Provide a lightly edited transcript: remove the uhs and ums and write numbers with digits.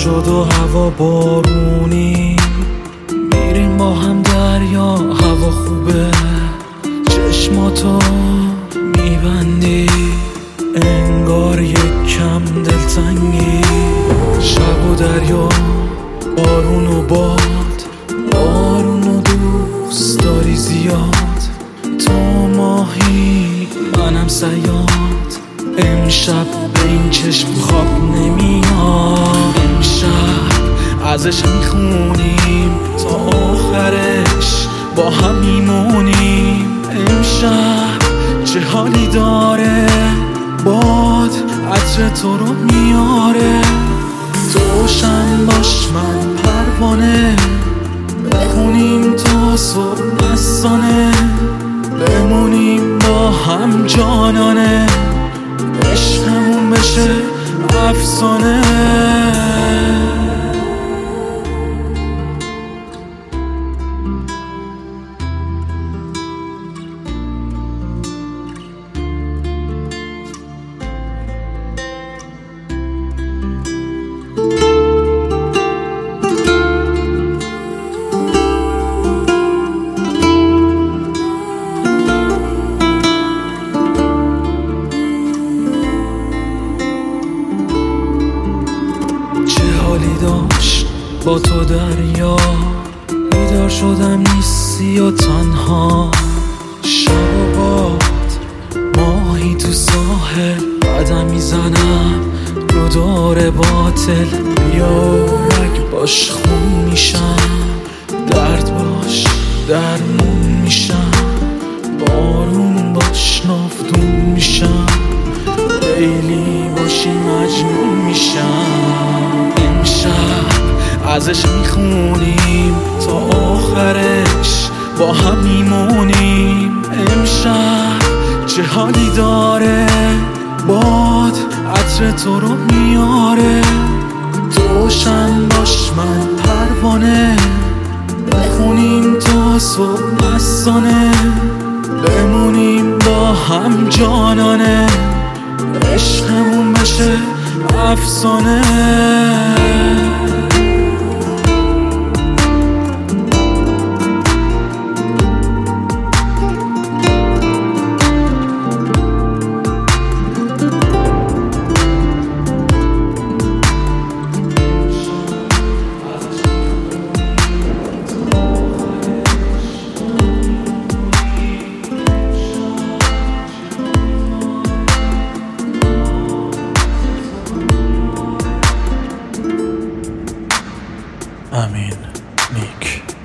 شد و هوا بارونی، میریم با هم دریا، هوا خوبه، چشماتو میبندی، انگار یک کم دلتنگی. شب و دریا، بارون و باد، بارون و دوست داری زیاد. تو ماهی منم صیاد، امشب به این چشم خواب نمیاد. امشب ازش میخونیم تا آخرش با هم میمونیم. امشب چه حالی داره، باد عطر تو رو میاره. تو شم باش من پروانه، بخونیم تا صبح نسانه، بمونیم با هم جانانه، عشقمون بشه افسانه. داشت با تو دریا، بیدار شدم نیستی و تنها. شب و باد، ماهی تو ساحل، قدم میزنم رو دور باطل. بیا رگ باش خون میشم، درد باش درمون میشم، بارون باش ناودون میشم، لیلی باشی مجنون میشم. ازش میخونیم تا آخرش با هم میمونیم. امشب چه حالی داره، باد عطر تو رو میاره. تو شم باش من پروانه، بخونیم تا صبح نسانه، بمونیم با هم جانانه، عشقمون بشه افسانه. امین نیک.